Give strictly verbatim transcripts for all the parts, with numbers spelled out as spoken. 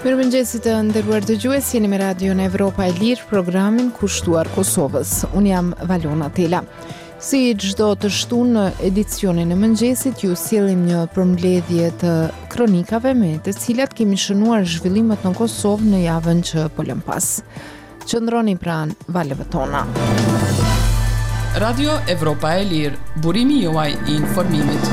Mirëmëngjesit të nderuar dëgjues, jeni me Radion Evropa e Lirë, programin kushtuar Kosovës. Unë jam Valona Tela. Si çdo të shtunë në edicionin e mëngjesit, ju sjellim një përmbledhje të kronikave me të cilat kemi shënuar zhvillimet në Kosovë në javën që po lëm pas. Qëndroni pranë valeve tona. Radio Evropa e Lirë, burimi juaj i informimit.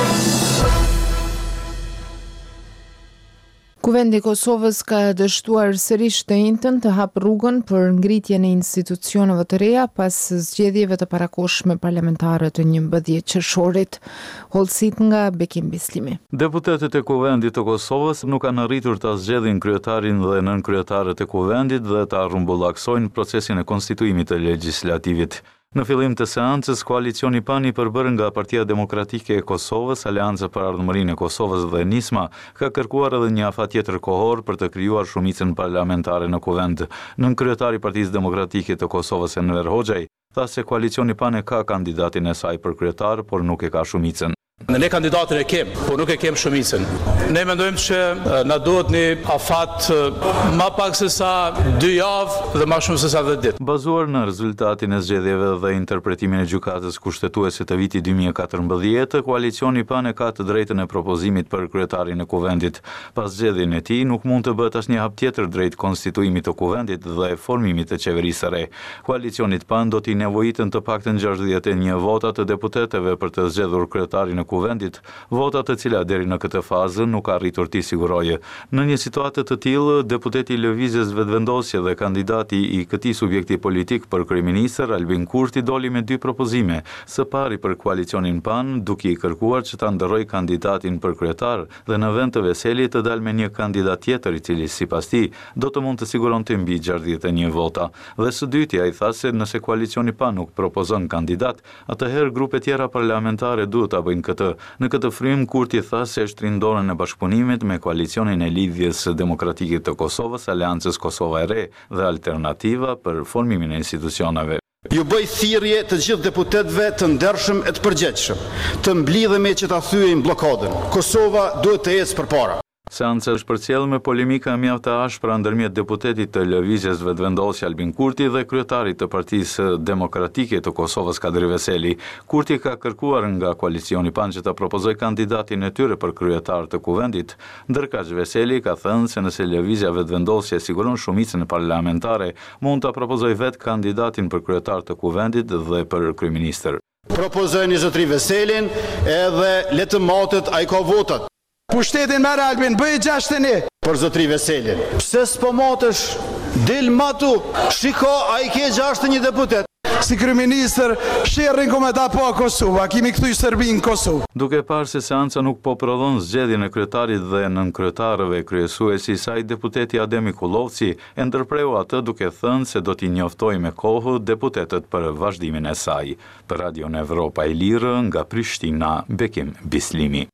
Kuvendi i Kosovës ka dështuar sërish të njëjtën të hap rrugën për ngritjen e institucioneve të reja pas zgjedhjeve të parakohshme parlamentare të njëmbëdhjetë qershorit. Hollësit nga Bekim Bislimi. Deputetët e Kuvendit të Kosovës nuk kanë arritur ta zgjedhin kryetarin dhe nënkryetaret e Kuvendit dhe ta rrumbullaksojnë procesin e konstituimit të legjislativit. Në fillim të seancës, koalicioni PAN i përbërë nga Partia Demokratike e Kosovës, Aleanca për Ardhmërinë e Kosovës dhe Nisma, ka kërkuar edhe një afat tjetër kohor për të krijuar shumicën parlamentare në Kuvend. Nënkryetari i Partisë Demokratike të Kosovës, Enver Hoxhaj, tha se koalicioni PAN e ka kandidatin e saj për kryetar, por nuk e ka shumicën. Ne kandidatin e kem, por nuk e kem shumicën. Ne mendojmë që na duhet një afat më pak se sa dy javë dhe më shumë se sa dhjetë ditë. Bazuar në rezultatin e zgjedhjeve dhe interpretimin e gjykatës kushtetuese të vitit dy mijë e katërmbëdhjetë, koalicioni PAN e ka të drejtën e propozimit për kryetarin e Kuvendit. Pas zgjedhjen e tij, nuk mund të bëhet asnjë hap tjetër drejt konstituimit të Kuvendit dhe formimit të qeverisë së re. Koalicionit PAN do t'i nevojitën të paktën gjashtëdhjetë e një vota të deputetëve për të zgjedhur kryetarin e Kuvendit, vota të cilat deri në këtë fazë nuk ka arritur t'i sigurojë. Në një situatë të tillë, deputeti i Lëvizjes Vetëvendosje dhe kandidati i këtij subjekti politik për kryeministër Albin Kurti doli me dy propozime. Së pari për koalicionin PAN, duke i kërkuar që ta ndërrojë kandidatin për kryetar dhe në vend të Veselit të dalë me një kandidat tjetër i cili sipas tij do të mund të siguronte mbi gjashtëdhjetë e një vota. Dhe së dyti ai tha se nëse koalicioni PAN nuk propozon kandidat, atëherë grupe tjera parlamentare duhet ta bëjnë këtë. Në këtë frym, Kurti tha se shtrin dorën e bashkëpunimit me koalicionin e Lidhjes Demokratike të Kosovës, Aleancës Kosova e Re dhe Alternativa për formimin e institucioneve. Ju bëj thirrje të gjithë deputetëve të ndershëm e të përgjegjshëm, të mblidhemi që ta thyejmë bllokadën. Kosova duhet të ecë përpara. Seanca është përcjellë me polemika mjaft të ashpra ndërmjet deputetit të Lëvizjes Vetëvendosje Albin Kurti dhe kryetarit të Partisë Demokratike të Kosovës Kadri Veseli. Kurti ka kërkuar nga koalicioni PAN që ta propozojë kandidatin e tyre për kryetar të Kuvendit, ndërkaq Veseli ka thënë se nëse Lëvizja Vetëvendosje siguron shumicën parlamentare, mund ta propozojë vetë kandidatin për kryetar të Kuvendit dhe për kryeministër. Propozojnë zotëri Veselin edhe le të matet ai ka votat. Pushtetin merr Albin, bëj gjashtë e një. Për zotëri Veselin. Pse s'po matesh? Del matu, shiko, a i ke gjashtë një deputet. Si kryeministër, sherrin kometa po a Kosova, kimi këtu i Serbinë Kosovë. Duke parë se seanca nuk po prodhon zgjedhjen e kryetarit dhe nënkryetarëve, kryesuesi i saj deputeti Ademi Kullovci e ndërpreu atë duke thënë se do t'i njoftojë me kohë deputetët për vazhdimin e saj. Për Radion Evropa e Lirë nga Prishtina, Bekim Bislimi.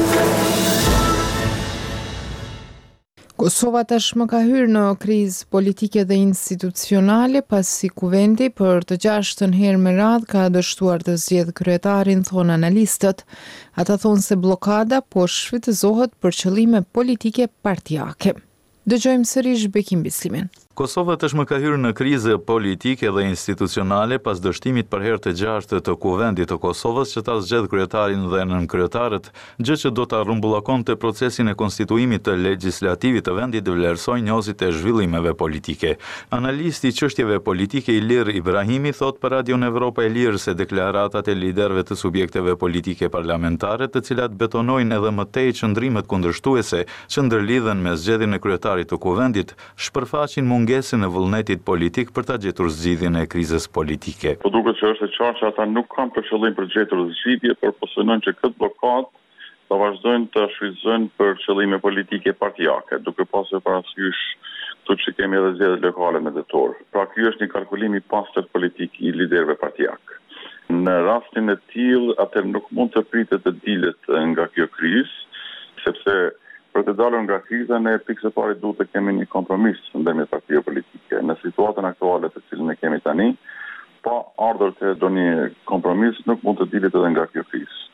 Kosova tashmë ka hyrë në krizë politike dhe institucionale pasi Kuvendi për të gjashtën herë me radhë ka dështuar të zgjedhë kryetarin, thonë analistët. Ata thonë se bllokada po shfrytëzohet për qëllime politike partijake. Dëgjojmë sërish Bekim Bislimin. Kosova tashmë ka hyrë në krizë politike dhe institucionale pas dështimit për herë të gjashtë të Kuvendit të Kosovës që ta zgjedh kryetarin dhe nënkryetaret, gjë që do ta rrumbullakonte procesin e konstituimit të legjislativit të vendit dhe vlerësoj njëzit e zhvillimeve politike. Analisti i çështjeve politike Ilir Ibrahimi thot për Radion Evropa e Lirë se deklaratat e liderëve të subjekteve politike parlamentare, të cilat betonojnë edhe më tej qëndrimet kundërshtuese që ndërlidhen me zgjedhjen e kryetarit të Kuvendit, shpërfaqin mungesën e vullnetit politik për ta gjetur zgjidhjen e krizës politike. Po duket që është e qartë që ata nuk kanë për qëllim për gjetur zgjidhje, por po synojnë që këtë blokadë ta vazhdojnë të shfrytëzojnë për qëllime politike partijake, duke pasur parasysh këtu që kemi edhe zgjedhjet lokale në tetor. Pra ky është një kalkulim i pastër politik i liderëve partijak. Në rastin e tillë, atë nuk mund të pritet të dilet nga kjo krizë, sepse për të dalur nga kriza, ne pikë së pari duhet të kemi një kompromis ndërmjet partive politike. Në situatën aktuale të cilën e kemi tani, pa ardhur të ndonjë kompromis, nuk mund të dilet edhe nga kjo krizë.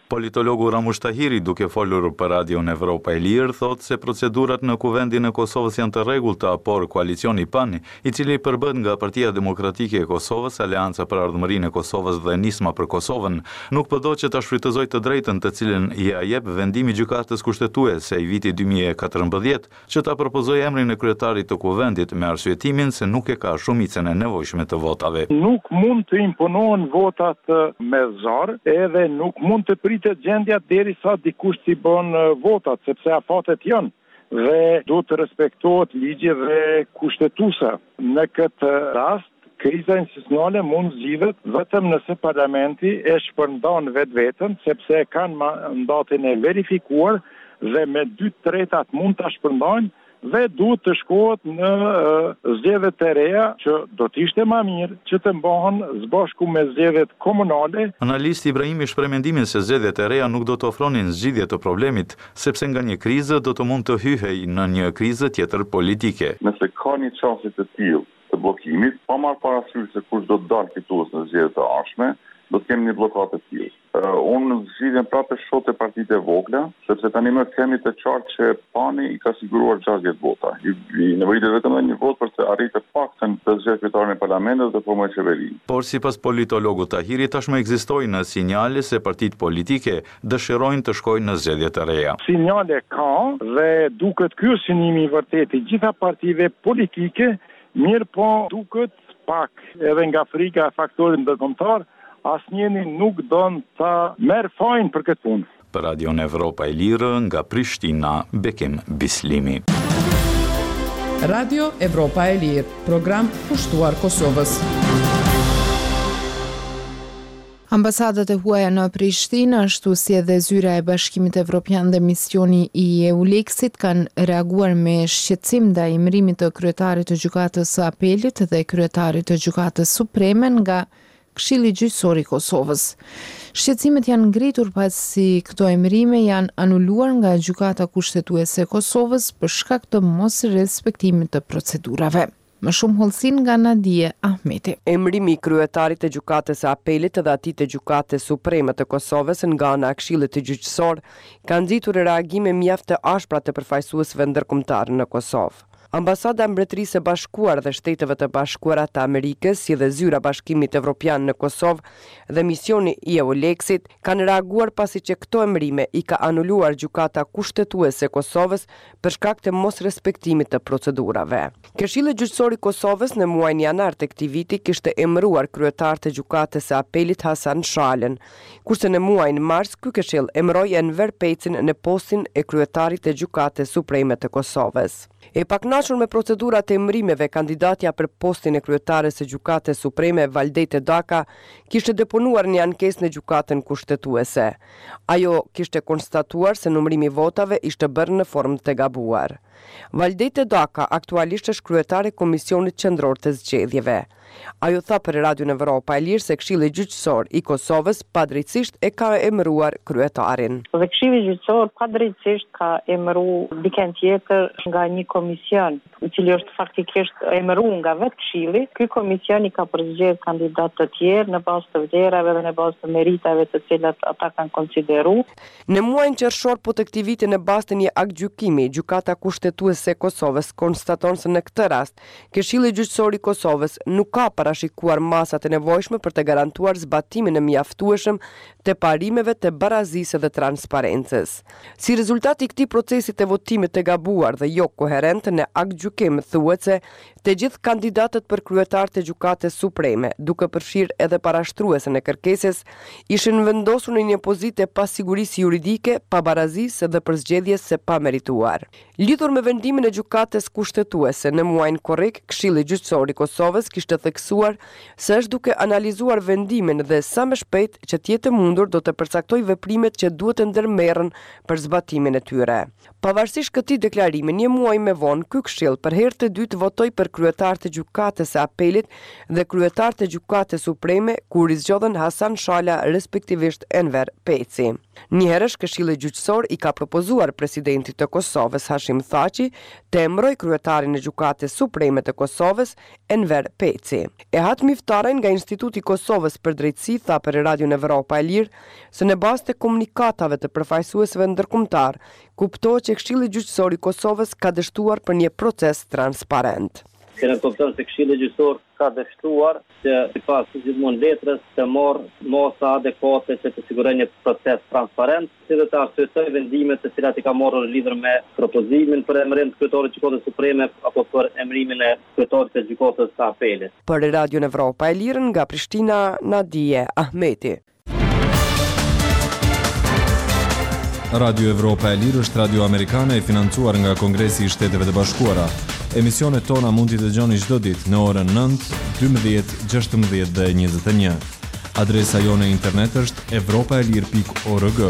Politologu Ramush Tahiri, duke folur për Radion Evropa e Lirë, thot se procedurat në kuvendin e Kosovës janë të rregullta, por koalicioni PAN, i cili përbën nga Partia Demokratike e Kosovës, Aleanca për Ardhmërinë e Kosovës dhe Nisma për Kosovën, nuk përdo që ta shfrytëzojë të drejtën të cilën i ia jep vendimi i gjykatës kushtetuese i vitit dy mijë e katërmbëdhjetë, që ta propozojë emrin e kryetarit të kuvendit me arsyetimin se nuk e ka shumicën e nevojshme të votave. Nuk mund të imponohen votat me zor, edhe nuk mund të pritet gjendja derisa dikush t'i bën votat, sepse afatet janë dhe do të respektohet ligji dhe kushtetuesa. Në këtë rast, kriza institucionale mund zgjidhet vetëm nëse parlamenti e shpërndan vetveten, sepse e kanë mandatin e verifikuar dhe me dy tretat mund ta shpërndajnë dhe duhet të shkohet në zgjedhjet të reja që do të ishte më mirë që të mbahen së bashku me zgjedhjet komunale. Analisti Ibrahimi shpreh mendimin se zgjedhjet e reja nuk do të ofronin zgjidhje të problemit, sepse nga një krizë do të mund të hyhej në një krizë tjetër politike. Nëse ka një çështje të tillë të bllokimit, pa marrë parasysh se kush do të dalë fitues në zgjedhjet e ardhshme, do të kemi një blokadë të tillë. Uh, unë zgjidhem prapë shot e partitë e vogla, sepse tani më kemi të qartë që PAN-i i ka siguruar gjashtëdhjetë vota. I, i nevojit vetëm një vot për të arritur paktën të zgjedhë kryetarin e parlamentit dhe të formojë qeverinë. Por sipas politologut Tahiri, tashmë ekzistojnë sinjale se partitë politike dëshirojnë të shkojnë në zgjedhje të reja. Sinjale ka dhe duket ky synimi i vërtetë i gjitha partive politike, mirë po duket pak edhe nga frika e faktorit ndërkombëtar, asnjëni nuk don ta merr fajin për këtë punë. Për Radion Evropa e Lirë, nga Prishtina, Bekim Bislimi. Radio Evropa e Lirë, program kushtuar Kosovës. Ambasadat e huaja në Prishtinë, ashtu si edhe zyra e Bashkimit Evropian dhe misioni i EULEX-it kanë reaguar me shqetësim ndaj emërimit të kryetarit të gjykatës së apelit dhe kryetarit të gjykatës supreme nga Këshilli Gjyqësor i Kosovës. Shqetësimet janë ngritur pasi këto emërime janë anuluar nga Gjykata Kushtetuese e Kosovës për shkak të mos respektimit të procedurave. Më shumë hollësin nga Nadije Ahmeti. Emërimi i kryetarit të gjykatës së apelit dhe atij të gjykatës supreme të Kosovës nga ana e Këshillit të Gjyqësor ka nxitur reagime mjaft të ashpra të përfaqësuesve ndërkombëtar në Kosovë. Ambasada e Mbretërisë së Bashkuar dhe Shteteve të Bashkuara të Amerikës, si dhe zyra Bashkimit Evropian në Kosovë dhe misioni i EULEX-it kanë reaguar pasi që këto emërime i ka anuluar Gjykata Kushtetuese e Kosovës për shkak të mos respektimit të procedurave. Këshilli Gjyqësor i Kosovës në muajin janar të këtij viti kishte emëruar kryetar të Gjykatës së Apelit Hasan Shalën, kurse në muajin mars ky këshill emëroi Enver Pecin në postin e kryetarit të Gjykatës Supreme të Kosovës. E paknaqur me procedurat e emërimeve, kandidatja për postin e kryetares së Gjykatës Supreme Valdete Daka kishte deponuar një ankesë në Gjykatën Kushtetuese. Ajo kishte konstatuar se numërimi i votave ishte bërë në formë të gabuar. Valdete Daka aktualisht është kryetare e Komisionit Qendror të Zgjedhjeve. Ajo tha për Radion Evropa e Lirë se Këshilli Gjyqësor i Kosovës padrejtisht e ka emëruar kryetarin. Dhe Këshilli Gjyqësor padrejtisht ka emëruar dikën tjetër nga një komision, i cili është faktikisht emëruar nga vetë Këshilli. Ky komision i ka përzgjedhur kandidatë të tjerë në bazë të vlerave dhe në bazë të meritave të cilat ata kanë konsideruar. Në muajin qershor po të këtij viti në bazë të një aktgjykimi, Gjykata Kushtetuese e Kosovës konstaton se në këtë rast Këshilli Gjyqësor i Kosovës nuk ka parashikuar masat e nevojshme për të garantuar zbatimin e mjaftueshëm të parimeve të barazisë dhe transparencës. Si rezultat i këtij procesi të votimit të gabuar dhe jo koherent në aktgjykim thuhet se të gjithë kandidatët për kryetar të Gjykatës Supreme, duke përfshirë edhe parashtruesen e kërkesës, ishin vendosur në një pozitë pa sigurisë juridike, pa barazisë dhe për zgjedhjes së pamerituar. Lidhur me vendimin e Gjykatës Kushtetuese në muajin korrik, Këshilli Gjyqësor i Kosovës kishte theksuar se është duke analizuar vendimin dhe sa më shpejt që të jetë mundur do të përcaktoj veprimet që duhet të ndërmerren për zbatimin e tyre. Pavarësisht këtij deklarimi, një muaj më vonë, ky këshill për herë të dytë votoi për kryetar të gjykatës së apelit dhe kryetar të gjykatës supreme, kur i zgjodhen Hasan Shala respektivisht Enver Peci. Njëherësh Këshilli Gjyqësor i ka propozuar presidentit të Kosovës Hashim Thaçi të emëroj kryetarin e Gjykatës Supreme të Kosovës Enver Peci. E hat Miftaren nga Instituti i Kosovës për Drejtësi tha për Radion Evropa e Lirë se në bazë të komunikatave të përfaqësuesve ndërkombëtar kuptohet që Këshilli Gjyqësor i Kosovës ka dështuar për një proces transparent. Kena kupton se Këshilli Gjyqësor ka dështuar që i pas të gjithmonë letrës të morë mosa adekuate që të sigurojë një proces transparent, si dhe të arsyetoj vendimet të cilat i ka marrë lidhur me propozimin për emërim të kryetarit të Gjykatës Supreme apo për emërimin e kryetarit të Gjykatës së Apelit. Për Radion Evropa e Lirë nga Prishtina, Nadije Ahmeti. Radio Evropa e Lirë është radio amerikane e financuar nga Kongresi i Shteteve të Bashkuara. Emisionet tona mund t'i dëgjoni çdo ditë në orën nëntë, dymbëdhjetë, gjashtëmbëdhjetë dhe njëzet e një. Adresa jone internet është evropaelir pikë org.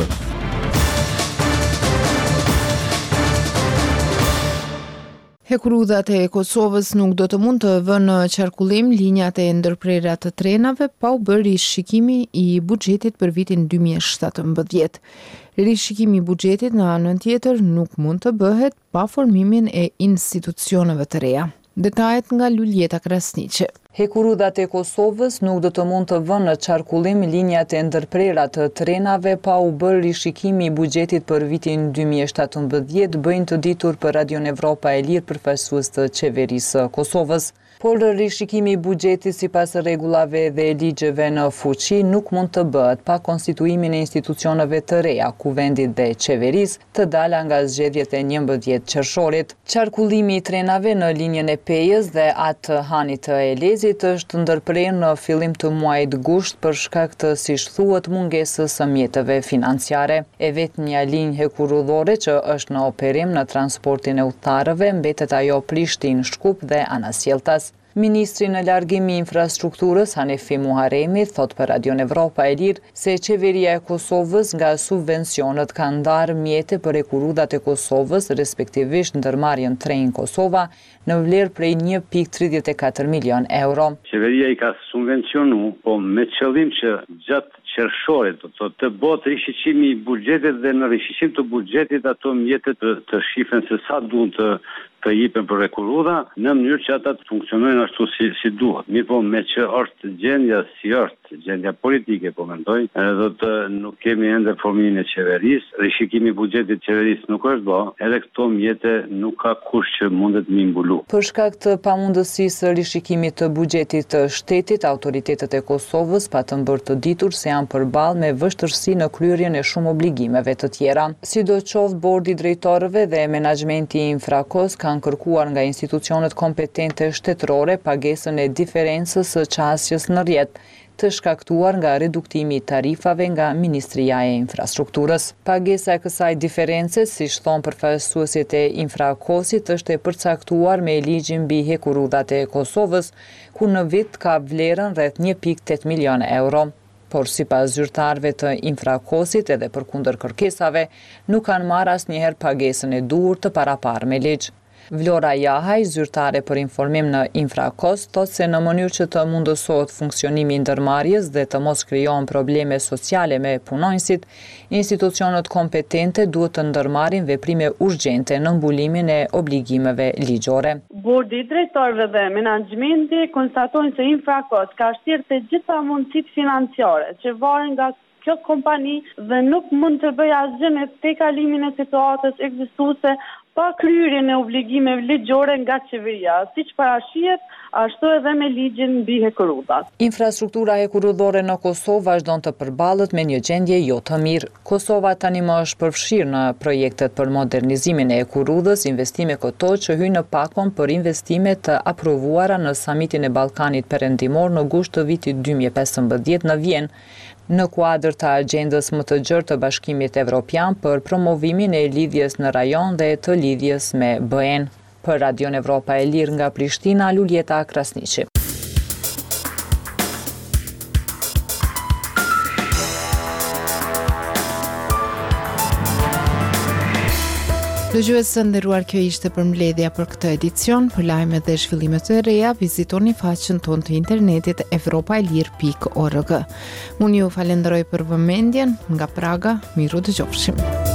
Hekurudhat e Kosovës nuk do të mund të vënë në qarkullim linjat e ndërprerja të trenave pa u bërë rishikimi i buxhetit për vitin dy mijë e shtatëmbëdhjetë. Rishikimi i buxhetit në anën tjetër nuk mund të bëhet pa formimin e institucioneve të reja. Detajet nga Luljeta Krasniqi. Hekurudhat e Kosovës nuk do të mund të vënë në qarkullim linjat e ndërprerja të trenave pa u bërë rishikimi i buxhetit për vitin dy mijë e shtatëmbëdhjetë, bëjnë të ditur për Radion Evropa e Lirë përfaqësues të qeverisë së Kosovës. Por rishikimi i buxhetit sipas rregullave dhe ligjeve në fuqi nuk mund të bëhet pa konstituimin e institucioneve të reja, kuvendit dhe qeverisë, të dala nga zgjedhjet e njëmbëdhjetë qershorit. Qarkullimi i trenave në linjën e Pejës dhe atë Hanit të Elezit është ndërprerë në fillim të muajit gusht për shkak të, siç thuhet, mungesës së mjeteve financiare. E vetmja linjë hekurudhore që është në operim në transportin e udhëtarëve mbetet ajo Prishtinë-Shkup dhe Anasjeltas. Ministri në largim i infrastrukturës Hanefi Muharemi thot për Radion Evropa e Lirë se qeveria e Kosovës nga subvencionet ka ndarë mjete për hekurudhat e Kosovës, respektivisht ndërmarrjen Tren Kosova, në vlerë prej një pikë tridhjetë e katër milion euro. Qeveria i ka subvencionu, po me qëllim që gjatë qershorit të, të bëhet rishiqimi i buxhetit dhe në rishiqim të buxhetit ato mjetet të, të shifen se sa duhen të të jipen për hekurudha në mënyrë që ata të funksionojnë ashtu si, si duhet. Mirë po me që është gjendja si është, gjendja politike po mendoj, edhe të nuk kemi ende formimin e qeverisë, rishikimi i buxhetit qeverisë nuk është bë, edhe këto mjete nuk ka kush që mundet me mbulu. Për shkak të pamundësisë së rishikimit të buxhetit të shtetit, autoritetet e Kosovës patën bërë të ditur se janë përballë me vështirësi në kryerjen e shumë obligimeve të tjera. Sidoqoftë bordi i drejtorëve dhe menaxhmenti i Infrakos kanë kërkuar nga institucionet kompetente shtetërore pagesën e diferencës së qasjes në rrjet, të shkaktuar nga reduktimi i tarifave nga Ministria e Infrastrukturës. Pagesa e kësaj diference, siç thon përfaqësuesit e Infrakosit, është e përcaktuar me ligjin mbi hekurudhat e Kosovës, ku në vit ka vlerën rreth një pikë tetë milion euro. Por sipas zyrtarëve të Infrakosit edhe përkundër kërkesave, nuk kanë marrë asnjëherë pagesën e duhur të paraparë me ligj. Vlora Jahaj, zyrtare për informim në Infrakos, thot se në mënyrë që të mundësohet funksionimi i ndërmarrjes dhe të mos krijohen probleme sociale me punonjësit, institucionet kompetente duhet të ndërmarrin veprime urgjente në mbulimin e obligimeve ligjore. Bordi i drejtorëve dhe menaxhmenti konstatojnë se Infrakos ka shtrirë të gjitha mundësitë financiare që varen nga kjo kompani dhe nuk mund të bëjë asgjë me tejkalimin e situatës ekzistuese pa kryerjen e obligimeve ligjore nga qeveria, siç parashihet ashtu edhe me ligjin mbi hekurudhat. Infrastruktura hekurudhore në Kosovë vazhdon të përballet me një gjendje jo të mirë. Kosova tani më është përfshirë në projektet për modernizimin e hekurudhës, investime këto që hyjnë në pakon për investime të aprovuara në samitin e Ballkanit Perëndimor në gusht të vitit dy mijë e pesëmbëdhjetë në Vjenë, në kuadër të agjendës më të gjerë të Bashkimit Evropian për promovimin e lidhjes në rajon dhe të lidhjes me B E-n. Për Radion Evropa e Lirë nga Prishtina, Luljeta Krasniqi. Dëgjues të nderuar, kjo ishte përmbledhja për këtë edicion. Për lajme dhe zhvillime të reja, vizitoni faqen tonë të internetit evropailir pikë org. Unë ju falenderoj për vëmendjen. Nga Praga, miru dëgjofshim.